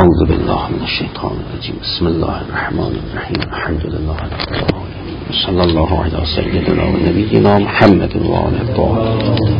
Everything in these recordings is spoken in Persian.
اعوذ بالله من الشیطان الرجیم. بسم الله الرحمن الرحیم. الحمد لله رب العالمین. صلی الله علی سیدنا و نبینا محمد و آله الطاهرین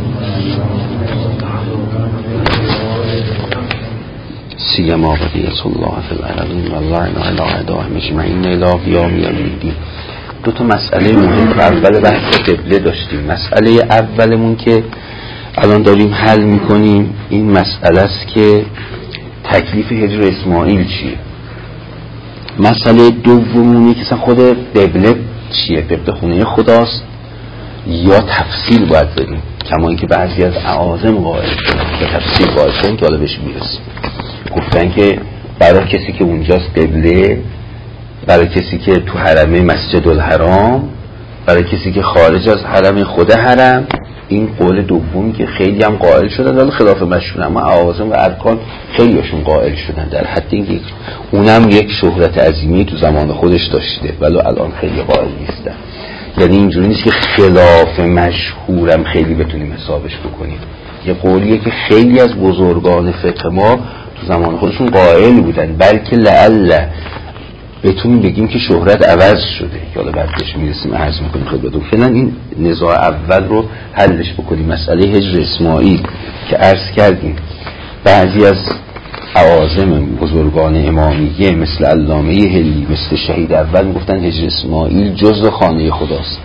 سیما بقیة الله فی الارضین و اللعن علی اعدائهم اجمعین الی قیام یوم الدین. دو تا مسئله مهم تو اول بحث قبله داشتیم. مسئله اولمون که الان داریم حل میکنیم این مسئله است که تکلیف هجر اسماعیل چیه. مسئله دومونی که خود قبله چیه، قبله خونه خداست یا تفصیل باید بریم، کما اینکه بعضی از اعاظم قائل شدن که تفصیل قائل شدن که حالا بهش میرسیم. گفتن که برای کسی که اونجاست قبله، برای کسی که تو حرمه مسجد الحرام، برای کسی که خارج از حرم خود حرم. این قول دومی که خیلی هم قائل شدن، ولی خلاف مشهور، اما اعاظم و ارکان خیلی هاشون قائل شدن، در حد اینکه اونم یک شهرت عظیمی تو زمان خودش داشته ولی الان خیلی قائل نیستن. یعنی اینجوری نیست که خلاف مشهورم خیلی بتونیم حسابش بکنیم. یه قولیه که خیلی از بزرگان فقه ما تو زمان خودشون قائل بودن، بلکه لعل بتونیم بگیم که شهرت عوض شده. حالا بعد بهش میرسیم عرض میکنیم خدمتتون. فعلا این نزاع اول رو حلش بکنیم. مسئله هجر اسماعیل که عرض کردیم بعضی از اعاظم بزرگان امامیه مثل علامه هلی، مثل شهید اول گفتن هجر اسماعیل جزء خانه خداست.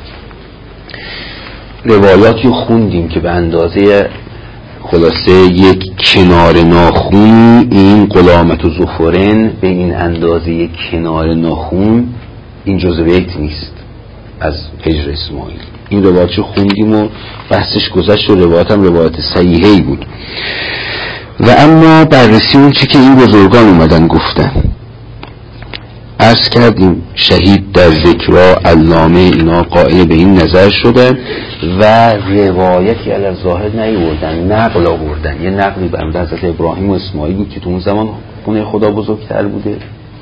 روایاتی خوندیم که به اندازه خلاصه یک کنار ناخون، این قلامت و زفرن به این اندازه یک کنار ناخون، این جزء بیت نیست از هجر اسماعیل. این روایت خوندیم و بحثش گذشت و روایت هم روایت صحیحی بود. و اما بررسی اون چی که این بزرگان اومدن گفتن عرض کردیم. شهید در ذکرها، علامه اینا قائل به این نظر شدن و روایتی علی ظاهر نیوردن، نقل آوردن. یه نقلی به حضرت ابراهیم و اسماعیل بود که تو اون زمان خونه خدا بزرگتر بوده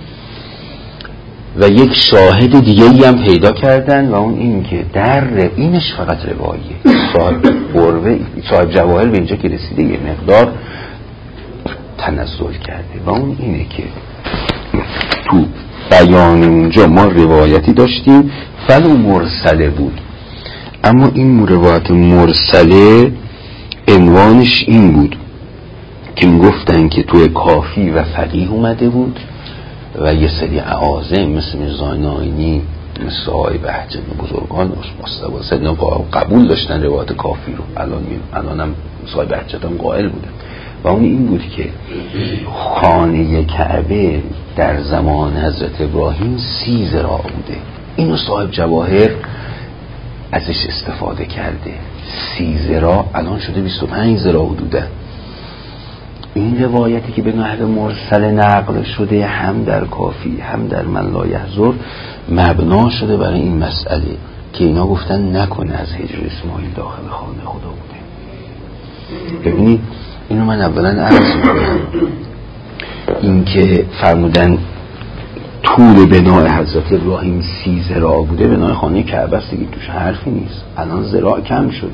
و یک شاهد دیگه‌ای هم پیدا کردن و اون این که در اینش فقط روایه صاحب جواهر به اینجا که رسیده یه مقدار تنزل کرده و اون اینه که تو بیان اونجا ما روایتی داشتیم ولو مرسله بود، اما این روایت مرسله عنوانش این بود که گفتن که توی کافی و فقیه اومده بود و یه سری اعاظم مثل میرزا ناینی، مثل آقای بهجت بزرگان مصطفی قبول داشتن روایت کافی رو. الان هم آقای بهجت هم قائل بودن و اون این بود که خانه کعبه در زمان حضرت ابراهیم 30 ذراع بوده. اینو صاحب جواهر ازش استفاده کرده. 30 ذراع الان شده 25 ذراع حدوده. این روایتی که به نحو مرسل نقل شده هم در کافی هم در من لا یحضر مبنا شده برای این مسئله که اینا گفتن نکنه از هجر اسماعیل داخل خانه خدا بوده. ببینید اینو من اولا عرض میکنم، این که فرمودن طول بنای حضرت ابراهیم 30 ذراع بوده، بنای خانه کعبه است دیگه، توش حرفی نیست. الان ذراع کم شده.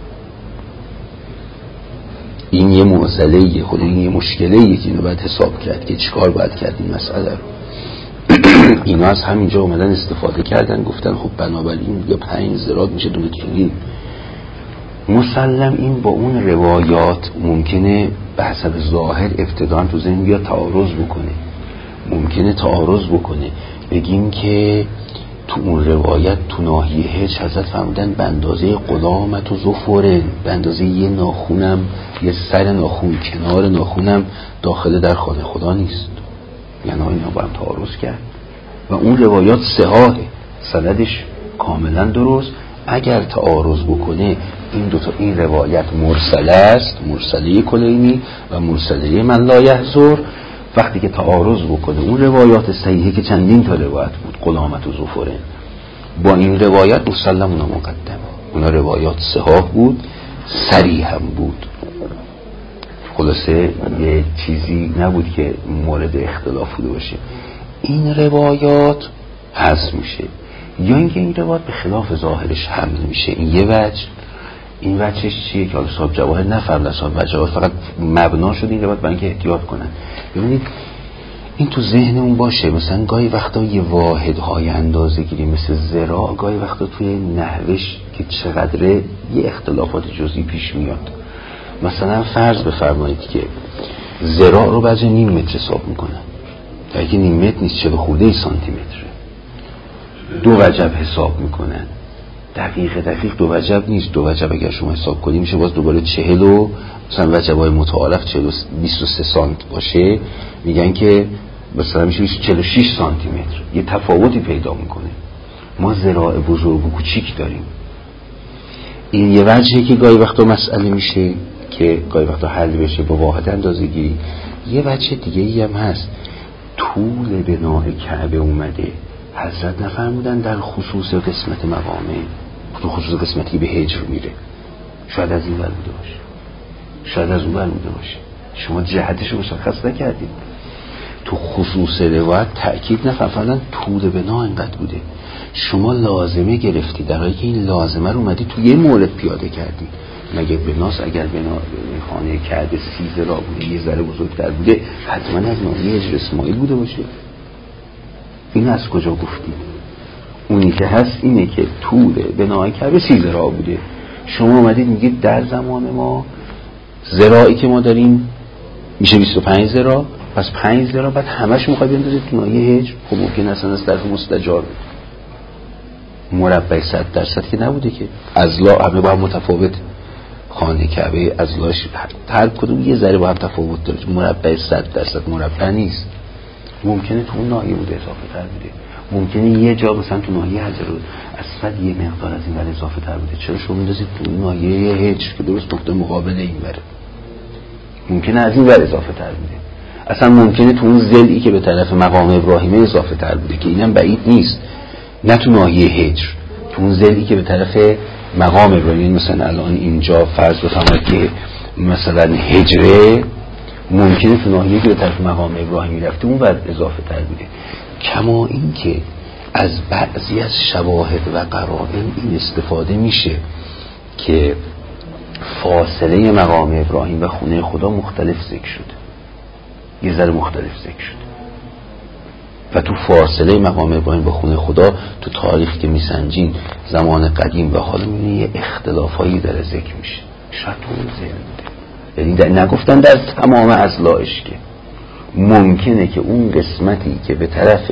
این یه معضله، خود این یه مشکله که اینو باید حساب کرد که چیکار باید کرد این مسئله رو. اینا از همینجا اومدن استفاده کردن، گفتن خب بنابراین دیگه 5 ذراع میشه 2 متر. مسلم این با اون روایات ممکنه به حسب ظاهر ابتداً تو ذهن بیاد تعارض بکنه. ممکنه تعارض بکنه، بگیم که تو اون روایت تو ناحیه هج حضرت فرمودن به اندازه قلامت و زفره، به اندازه یه ناخونم، یه سر ناخون، کنار ناخونم داخل در خانه خدا نیست. یعنی اینا با هم تعارض کرد و اون روایات صحاحه، سندش کاملا درست. اگر تعارض بکنه این دوتا، این روایت مرسله است، مرسله کلینی و مرسله من لا یحضر. وقتی که تعارض بکنه اون روایات صحیحه که چندین تا روایت بود قلامت و زفره با این روایت مسلم اونا مقدمه، اونا روایات صحاح بود، صریح هم بود. خلاصه یه چیزی نبود که مورد اختلاف بوده باشه. این روایات حذف میشه یا اینکه این روایت به خلاف ظاهرش حمل میشه. این یه وجه. این وجهش چیه که حالا صاحب جواهر نفرمودن، صاحب جواهر فقط مبنا شد این روایت برای اینکه احتیاط کنن. ببینید این تو ذهنمون باشه. مثلا گاهی وقتا یه واحدهای اندازه گیری مثل ذراع گاهی وقتا توی نحوش که چقدره یه اختلافات جزئی پیش میاد. مثلا فرض بفرمایید که ذراع رو بعضی نیم متر حساب میکنن، اگه نیم متر نیست 40 خورده سانتی متره. دو وجب حساب میکنن، دقیق دو وجب نیست. دو وجب اگر شما حساب کنی میشه باز دوباره 40 و مثلا وجبای متعارف 23 سانت باشه، میگن که مثلا میشه 46 سانتی متر. یه تفاوتی پیدا میکنه. ما ذراع بزرگ و کوچیک داریم. این یه وجهی که گاهی وقتا مسئله میشه که گاهی وقتا حل بشه با واحد اندازه‌گیری. یه وجه دیگه ای هم هست، طول بناء کعبه اومده. حضرت نفرمودن در خصوص قسمت مقامه، تو خصوص قسمتی به هجر میره، شاید از این ور بوده باشه، شاید از اون ور بوده باشه. شما جهتشو مشخص نکردید. تو خصوص روایت تأکید نفرمودن طول بنا اینقدر بوده. شما لازمه گرفتی، در حالی که این لازمه رو اومدی تو یه مورد پیاده کردی. مگه بناس اگر بنا خانه کعبه 30 ذراع بوده، یه ذره بزرگتر بوده، حتما از ناحیه هجر اسماعیل بوده باشه. این از کجا گفتی؟ اونی که هست اینه که طول بنای کعبه 30 ذراع بوده. شما اومدید میگید در زمان ما ذراعی که ما داریم میشه 25 ذراع، پس 5 ذراع بعد همش میخواد بندازید تو ناحیه هجر. خب ممکن اصلا از طرف مستجار بود. مربع 100% که نبوده که اضلاع همه با هم متفاوت. خانه کعبه اضلاعش هر کدوم یه ذره با هم تفاوت داره. مربع 100% مربع نیست. ممکنه تو اون ناحیه بوده اضافه تر بوده، ممکنه یه جا مثلا تو ناحیه حجر اسود یه مقدار از این ور اضافه تر بوده. چرا شما میندازید تو اون ناحیه هجر که درست نقطه مقابل این وره؟ ممکنه از این ور اضافه تر بوده. اصلا ممکنه تو اون ضلعی که به طرف مقام ابراهیمه اضافه تر بوده که اینم بعید نیست. نه تو ناحیه هجر، تو اون ضلعی که به طرف مقام ابراهیم. مثلا الان اینجا فرض بفرمایید که مثلا هجره ممکنه تو ناحیه‌ای که به طرف مقام ابراهیمی رفته اون بعد اضافه تر بوده. کما این که از بعضی از شواهد و قرائن این استفاده میشه که فاصله مقام ابراهیم و خونه خدا مختلف ذکر شده، یه ذره مختلف ذکر شده. و تو فاصله مقام ابراهیم با خونه خدا تو تاریخ که میسنجین زمان قدیم و حالا میبینی یه اختلافایی داره ذکر میشه. شاید تو اون ذهن بوده، یعنی نگفتن در تمام اضلاعش، که ممکنه که اون قسمتی که به طرف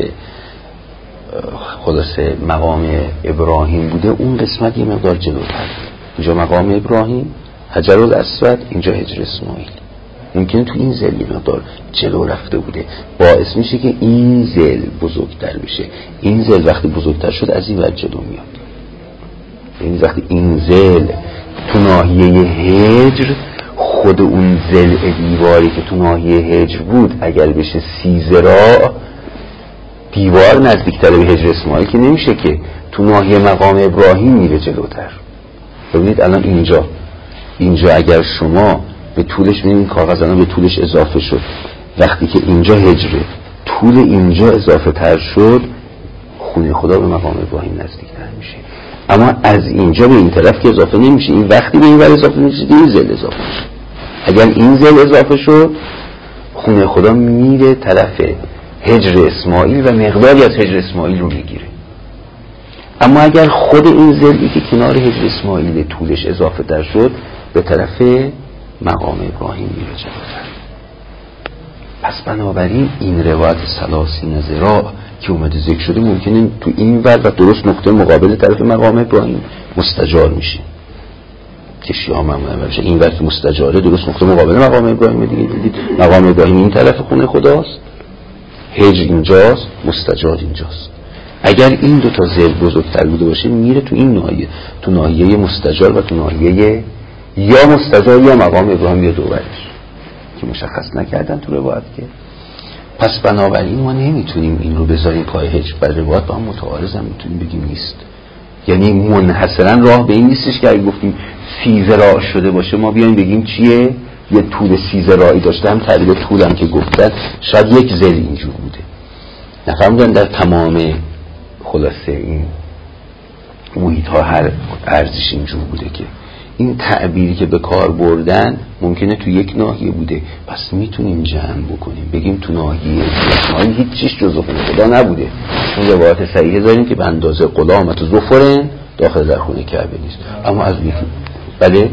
خلاصه مقام ابراهیم بوده اون قسمت یه مقدار جلوتر. اینجا مقام ابراهیم حجر الاسود، اینجا هجر اسماعیل. ممکنه تو این ذل یه مقدار جلو رفته بوده، باعث میشه که این ذل بزرگتر بشه. این ذل وقتی بزرگتر شد از این ور جلو میاد. یعنی وقتی این ذل تو ناحیه هجر، خود اون ضلع دیواری که تو ناحیه هجر بود اگر بشه 30 ذراع، دیوار نزدیکتر به هجر اسماعیل که نمیشه، که تو ناحیه مقام ابراهیم میره جلوتر. ببینید الان اینجا اگر شما به طولش، این کاغذ الان به طولش اضافه شد، وقتی که اینجا هجره طول اینجا اضافه تر شد، خونه خدا به مقام ابراهیم نزدیکتر میشه. اما از اینجا به این طرف که اضافه نمیشه، این وقتی به این ور اضافه میشه این ذل اضافه میشه. اگر این ذل اضافه شد خونه خدا میره طرف هجر اسماعیل و مقداری از هجر اسماعیل رو میگیره. اما اگر خود این ذلی که کنار هجر اسماعیل طولش اضافه تر شد به طرف مقام ابراهیم میره جلوتر. پس بنابراین این روایت 30 ذراع که اومده ذکر شده ممکنه تو این ور و درست نقطه مقابل طرف مقام ابراهیم مستجار میشه، که شیعه معمولا باشه این ور که مستجاره درست نقطه مقابل مقام ابراهیم دیگه. دیدید مقام ابراهیم این طرف خونه خداست، هجر اینجاست، مستجار اینجاست. اگر این دو تا ذل بزرگتر بوده باشه میره تو این ناحیه، تو ناحیه مستجار و تو ناحیه یا مستجار یا مقام ابراهیم یا دوورش که مشخص نکردن تو روایت. که پس بنابراین ما نمیتونیم این رو بذاریم پای هجر، بر روایت با هم متعارض هم میتونیم بگیم نیست. یعنی منحصرا راه به این نیستش که اگه گفتیم 30 ذراع شده باشه ما بیایم بگیم چیه، یه طول 30 ذراعی داشته. هم تعبیر طولم که گفتن شاید یک ذل اینجور بوده، نفهمیدن در تمام خلاصه این محیط ها هر ارزش اینجور بوده که این تعبیری که به کار بردن ممکنه تو یک ناحیه بوده، پس میتونیم جمع بکنیم بگیم تو ناحیه اسماعیل هیچ چیز جز خدا نبوده. اون روایت صحیحه داریم که به اندازه قلامت و زفرن داخل در خونه کعبه نیست. اما از یکی بله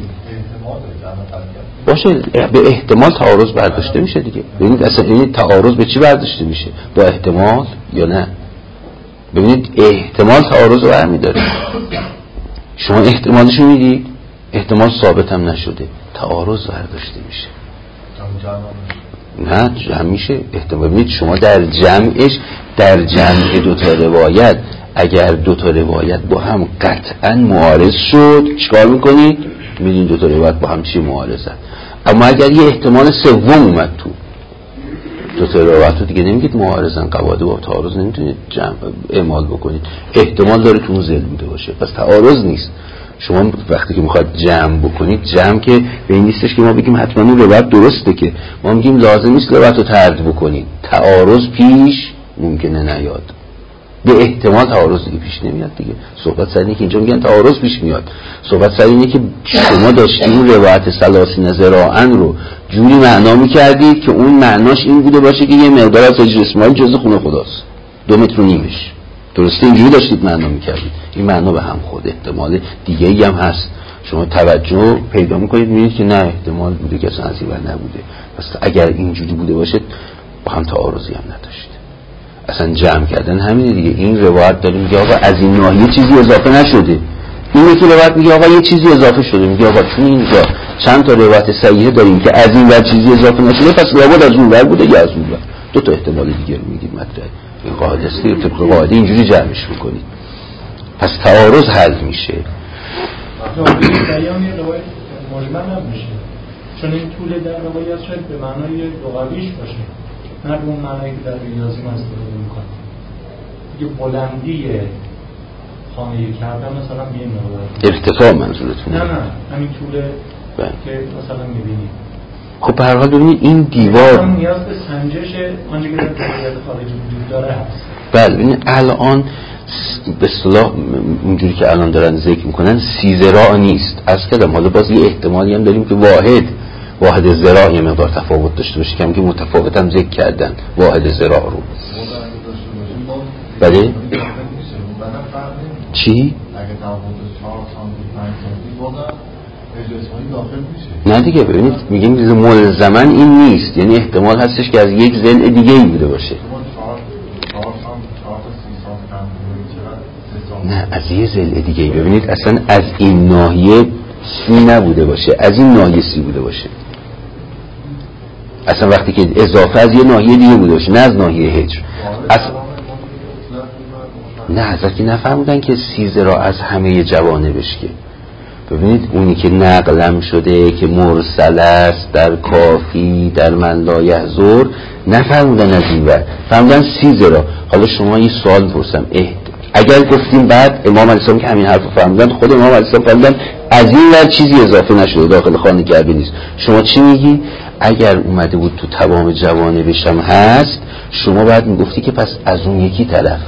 باشه به احتمال تعارض برداشته میشه دیگه. ببینید اصلا این تعارض به چی برداشته میشه؟ با احتمال یا نه؟ ببینید احتمال تعارض رو برمی‌داره. شما احتمالشو میدید، احتمال ثابت هم نشده، تعارض برداشته میشه. نه جمع میشه احتمال. ببینید شما در جمعش، در جمع دوتا روایت اگر دوتا روایت با هم قطعا معارض شد چیکار میکنید؟ میدونید دوتا روایت با هم چی معارضن. اما اگر یه احتمال سوم اومد تو دوتا روایت رو دیگه نمیگید معارضن، قواعد با تعارض نمیتونید جمع اعمال بکنید. احتمال داره تو اون ذهن بوده باشه، پس تعارض نیست. شما وقتی که میخواد جمع بکنید، جمع که به این نیستش که ما بگیم حتما اون روایت درسته، که ما میگیم لازم نیست روایت رو طرد بکنید، تعارض پیش ممکنه نیاد. به احتمال تعارض دیگه پیش نمیاد دیگه. صحبت سر اینه که اینجا میگن تعارض پیش میاد. صحبت سر اینه که شما داشتید اون روایت 30 ذراعا رو جوری معنا میکردید که اون معناش این بوده باشه که یه مقدار از حجر اسماعیل جزء خونه خداست، 2 متر و نیمش. درسته اینجوری داشتید معنا میکردید. این معنا به هم خود احتمال دیگه ای هم هست. شما توجه پیدا میکنید میبینید که نه احتمال بوده که اصلا از این ور نبوده. پس اگر اینجوری بوده باشه با هم تعارضی هم نداشت. اصلا جمع کردن همینه دیگه. این روایت داره میگه آقا از این ناحیه چیزی اضافه نشده، این یکی روایت میگه آقا یه چیزی اضافه شده، میگه آقا چون اینجا چند تا روایت صحیحه داریم که از این ور چیزی اضافه نشده پس لابد از اون ور بوده یا از اون ور. 2 تا احتمال دیگه رو میگید مطرح. این قاعده است، طبق قاعده اینجوری جمعش میکنید، پس تعارض حل میشه. بیان روایت مجمل نمیشه، چون این طول در روایت شاید به معنای لغویش باشه، نه به اون معنایی که در ریاضی ما استفاده میکنه. یه بلندی خانه کعبه مثلا به این روایت ارتفاع منظورتونه؟ نه همین طول که مثلا میبینید. خب به هر حال ببینید این دیوار نیاز به سنجش آنچه که در روایت خارجی وجود داره هست. بله ببینید الان به اصطلاح اونجوری که الان دارن ذکر میکنن 30 ذراع نیست. از کدام حالا باز یه احتمالی هم داریم که واحد ذراع یه مقدار تفاوت داشته باشه، کم که متفاوت هم ذکر کردن واحد ذراع رو. بله چی؟ اگه تفاوت 4 سانتی نه دیگه. ببینید میگیم ملزما این نیست، یعنی احتمال هستش که از یک ضلع دیگه ای بوده باشه. نه از یه ضلع دیگه ای. ببینید اصلا از این ناحیه 30 نبوده باشه، از این ناحیه 30 بوده باشه. اصلا وقتی که اضافه از یه ناحیه دیگه بوده باشه، نه از ناحیه هجر. نه حضرت که نفهمودن که 30 ذراع از همه جوانبش. که ببینید اونی که نقلم شده که مرسل است در کافی در من لا یحضر نفهمودن از این ور، فهمودن 30 ذراع. حالا شما یه سوال پرسم، اگر گفتیم بعد امام علیه السلام که همین حرف فهمودن، خود امام علیه السلام فهمودن از این ور چیزی اضافه نشده داخل خانه کعبه نیست، شما چی میگی؟ اگر اومده بود تو تمام جوانبش هم هست، شما بعد میگفتی که پس از اون یکی طرف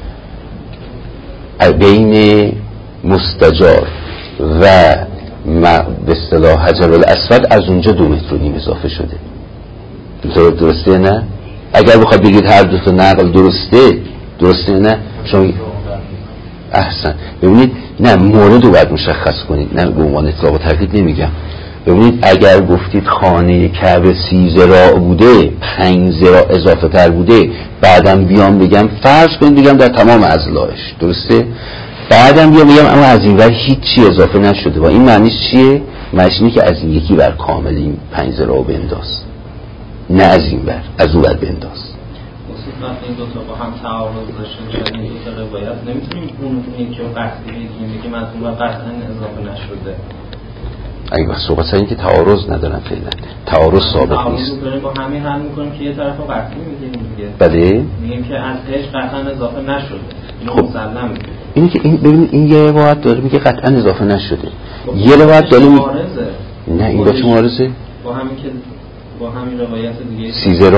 بین مستجار و به اصطلاح حجر الاسود از اونجا 2 متر و نیم اضافه شده. درسته نه؟ اگر بخواد بگید هر دو تا نقل درسته نه؟ شما احسن. ببینید نه مورد رو باید مشخص کنید، نه به عنوان اطلاق و تاکید نمیگم. ببینید اگر گفتید خانه کعبه 30 ذراع بوده، 5 ذراع اضافه تر بوده، بعدم بیام بگم فرض کنید بگم در تمام اضلاعش، درسته؟ بعدم بیام بگم اما از این ور هیچی اضافه نشده. و این معنیش چیه؟ معنیش اینه که از این یکی ور کامل این 5 ذراع بنداز، نه از این ور، از اون ور بنداز. وقتی این دو تا با هم تعارض داشته باشن، این دو تا روایت نمیتونیم اون یکی رو قطعی بگیم از اون ور قطعا اضافه نشده. اگه بس صحبت سر این که تعارض ندارن فعلا، تعارض ثابت نیست. تعارض با همین حل میکنیم که یه طرف رو قطعی میگیم دیگه. بله میگیم که از هیچ قطعا اضافه نشده. خب مسلم میگیم. اینی که این ببینید این یه روایت داره میگه قطعا اضافه نشده. یه روایت داره نه این با چه معارضه؟ با همین که با همین روایت دیگه 30 ذراع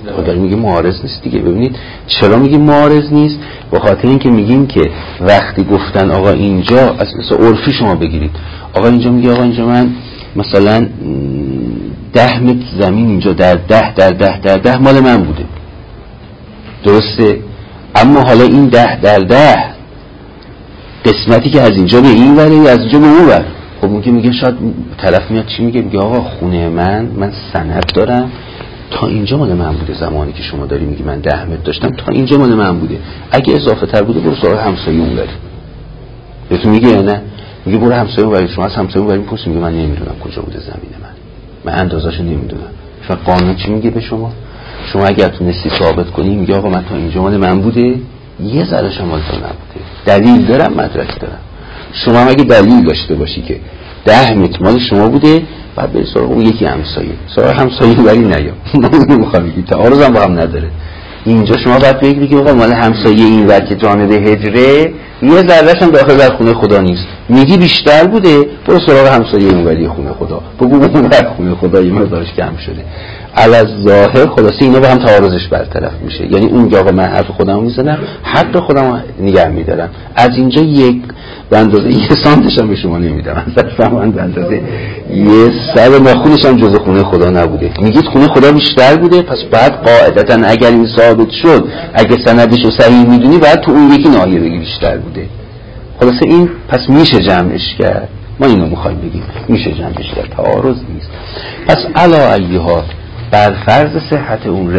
خدا میگه معارض نیست دیگه. ببینید چرا میگیم معارض نیست؟ به خاطر اینکه میگیم که وقتی گفتن آقا اینجا از مثلا عرفی شما بگیرید، آقا اینجا میگه آقا اینجا من مثلا 10 متر زمین اینجا در 10 مال من بوده، درسته؟ اما حالا این 10 در 10 قسمتی که از اینجا به این وره یا از اینجا به اون ور، خب میگه شاید طرف میاد چی میگه آقا خونه من سند دارم تا اینجا مال من بوده، زمانی که شما داری میگی من 10 متر داشتم تا اینجا مال من بوده، اگه اضافه تر بوده برو سراغ همسایه اون بری. بهتون میگه یا نه؟ میگه برو همسایه اون بری. شما از همسایه اون بری میپرسی، میگه من نمیدونم کجا بوده زمین من اندازه‌شو نمیدونم. شما قانون چی میگه به شما اگر تونستی ثابت کنی میگه آقا من تا اینجا مال من بوده، یه ذره‌ش مال تو نبوده، دلیل دارم، مدرک دارم. شما هم اگه دلیل داشته باشی که 10 متر مال شما بوده، بعد به سراغ اون یکی همسایه ولی نیا ما نمیخوام بگیم تعارض هم با هم نداره. اینجا شما باید بگید که آقا مال همسایه این ور که جانب هجره یه ذره‌ش هم داخل در خونه خدا نیست، میگی بیشتر بوده، برو سراغ همسایه اون وری خونه خدا، بگو اون ور خونه خدا یه مقدارش کم شده. علی ظاهر خلاصه اینا با هم تعارضش برطرف میشه. یعنی اون آقا من حرف خودمو میزنم، حق خودمو نگه میدارم، از اینجا یک به اندازه یه سانتش هم به شما نمیدم، من به اندازه یه سر ناخونش هم جزء خونه خدا نبوده. میگید خونه خدا بیشتر بوده، پس بعد قاعدتا اگر این ثابت شد، اگه سندش رو صحیح میدونی بعد تو اون یکی ناحیه بگی بیشتر بوده. خلاصه این پس میشه جمعش کرد. ما اینو میخوایم بگیم میشه جمعش کرد، تعارض نیست. پس علی ایها بر فرض صحت اون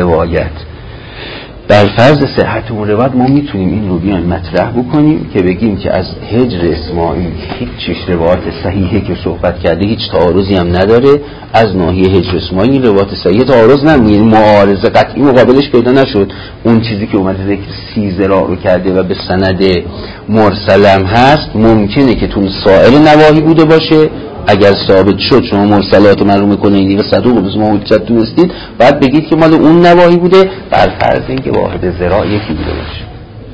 روایت ما میتونیم این رو بیان مطرح بکنیم که بگیم که از هجر اسماعیل هیچ روایت صحیحه که صحبت کرده، هیچ تعارضی هم نداره. از ناحیه هجر اسماعیل روایت صحیح تعارض نمیشه، معارضه قطعی مقابلش پیدا نشد. اون چیزی که اومده ذکر 30 ذراع رو کرده و به سند مرسلم هست، ممکنه که تو سایر نواحی بوده باشه. اگر ثابت شد شما مرسلات من رو میکنه این دیگه صدوق بس ما حجت دونستید، بعد بگید که مال اون نواحی بوده، بر فرض اینکه واحد ذراع یکی بوده باشه.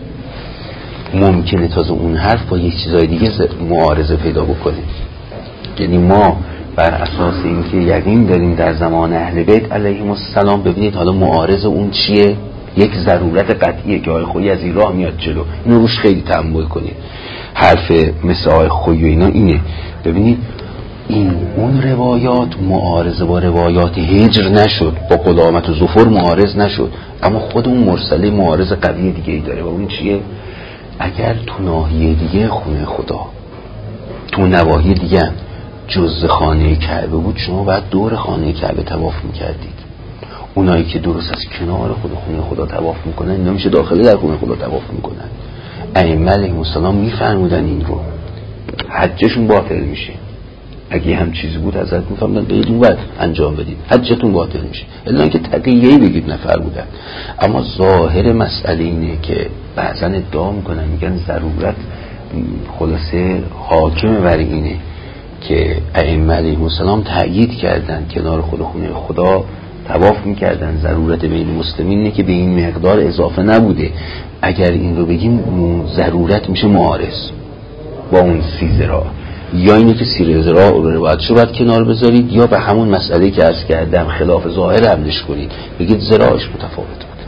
ممکنه تازه اون حرف با یک چیزای دیگه معارضه پیدا بکنه. یعنی ما بر اساس اینکه یقین داریم در زمان اهل بیت علیهم السلام، ببینید حالا معارض اون چیه؟ یک ضرورت قطعیه که آقای خویی از این راه میاد جلو. اینو روش خیلی تأمل کنید. حرف مثل آقای خویی و اینا اینه. ببینید این اون روایات معارضه با روایات هجر نشد، با قدامت و ظفر معارض نشد، اما خود اون مرسله معارض قوی دیگه ای داره و اون چیه؟ اگر تو ناحیه دیگه خونه خدا، تو نواحی دیگه جز خانه کعبه بود، شما باید دور خانه کعبه طواف میکردید. اونایی که درست از کنار خونه خدا طواف میکنن اینا میشه داخله در خونه خدا طواف میکنن. ائمه علیهم السلام میفرمودن این رو، حجشون باطل میشه. اگه هم چیزی بود حضرت میفرمودن برید اون وقت انجام بدید، حجتون باطل میشه. الا اینکه تقیه‌ای بگید نفرمودن. اما ظاهر مسئله اینه که بعضا ادعا میکنن، میگن ضرورت خلاصه حاکم بر اینه که ائمه علیهم السلام تأیید کردن کنار خونه خدا طواف میکردن. ضرورت بین مسلمین اینه که به این مقدار اضافه نبوده. اگر این رو بگیم ضرورت میشه معارض با اون 30 ذراع، یا اینه که 30 ذراع رو روایتشو باید کنار بذارید، یا به همون مسئله که عرض کردم خلاف ظاهر حملش کنید، بگید ذراعش متفاوت بود.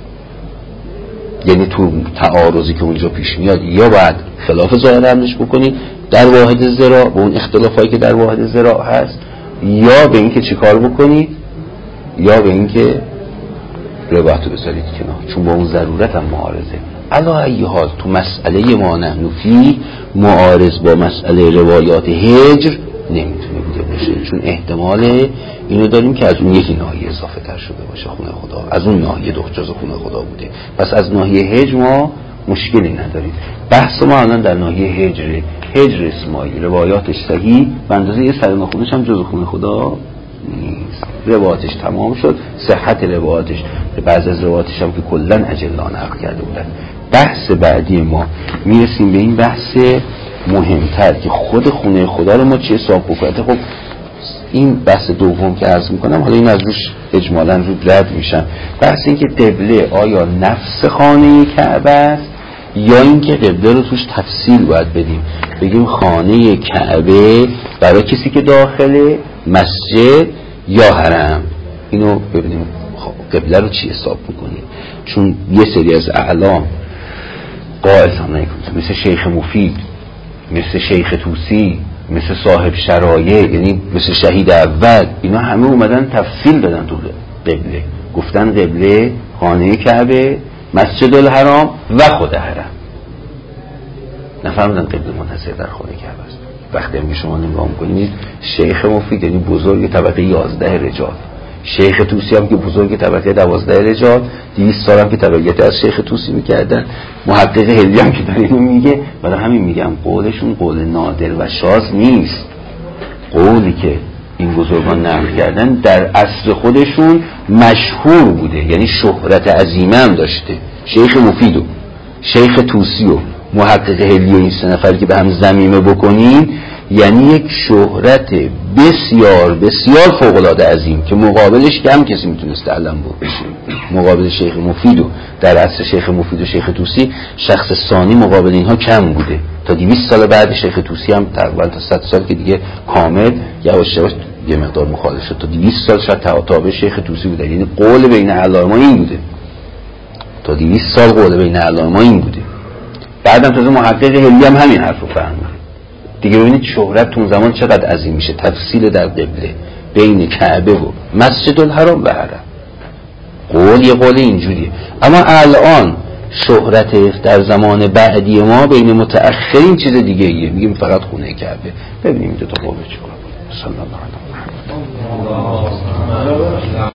یعنی تو تعارضی که اونجا پیش میاد یا باید خلاف ظاهر حملش بکنید در واحد ذراع با اون اختلافایی که در واحد ذراع هست، یا به این که چیکار بکنید، یا به این که روایتو بذارید کنار، چون با اون ضرورت هم معارضه. علی ای حال تو مسئله ما نحن فی معارض با مسئله روایات هجر نمیتونه بوده باشه، چون احتمال اینو داریم که از اون یکی ناحیه اضافه تر شده باشه خونه خدا، از اون ناحیه جز خونه خدا بوده. پس از ناحیه هجر ما مشکلی نداریم. بحث ما الان در ناحیه هجر اسماعیل روایاتش صحیح به اندازه یه سر ناخونش هم جز خونه خدا نیست. روایاتش تمام شد، صحت روایاتش بعض از روایاتش هم که کلن اجلا نقل کرده بودن. بحث بعدی ما میرسیم به این بحث مهمتر که خود خونه خدا رو ما چه حساب بکنیم. خب این بحث دوم که عرض میکنم، حالا این از روش اجمالا رو رد میشم. بحث این که قبله آیا نفس خانه کعبه است یا این که قبله رو توش تفصیل باید بدیم، بگیم خانه کعبه برای کسی که داخله مسجد یا حرم. اینو ببینیم خب قبله رو چی حساب میکنی؟ چون یه سری از اعلام قائلان نکنید، مثل شیخ مفید، مثل شیخ توسی، مثل صاحب شرایع، یعنی مثل شهید اول، اینا همه اومدن تفصیل دادن تو قبله، گفتن قبله خانه کعبه، مسجد الحرام و خود حرم. نفهمیدن قبله منحصر در خانه کعبه است. وقتی هم شما نگاه میکنید شیخ مفید یعنی بزرگ طبقه 11 رجال، شیخ توسی هم که بزرگ طبقه 12 رجال، 200 سال هم که تبعیت از شیخ توسی میکردن. محقق هلی هم که داره اینو میگه، برای همین میگم قولشون قول نادر و شاذ نیست. قولی که این بزرگان نقل کردن در عصر خودشون مشهور بوده، یعنی شهرت عظیمه هم داشته. شیخ مفید و شیخ توسی و محقق هلی و این سه نفر که به هم ضمیمه بکنین، یعنی یک شهرت بسیار بسیار فوق‌العاده عظیم که مقابلش کم کسی میتونسته علم بشه. مقابل شیخ مفید و در عصر شیخ مفید و شیخ توسی شخص ثانی مقابل اینها کم بوده. تا 200 سال بعد شیخ توسی هم تقریبا تا 100 سال که دیگه کامل یواش یواش یه مقدار مخالف شد. تا 200 سال شاید تابع شیخ توسی بوده. یعنی قول بین علما این بوده. تا 200 سال قول بین علما این بوده. بعدم تازه محقق هلی هم همین حرفو فهمید. دیگه ببینید شهرت اون زمان چقدر عظیم میشه. تفصیل در قبله بین کعبه و مسجد الحرام و حرم، قول یه قول اینجوریه. اما الان شهرت در زمان بعدی ما بین متأخرین چیز دیگه ایه. میگیم فقط خونه کعبه. ببینیم دو تا قول چیکار. صلی الله علیه و آله.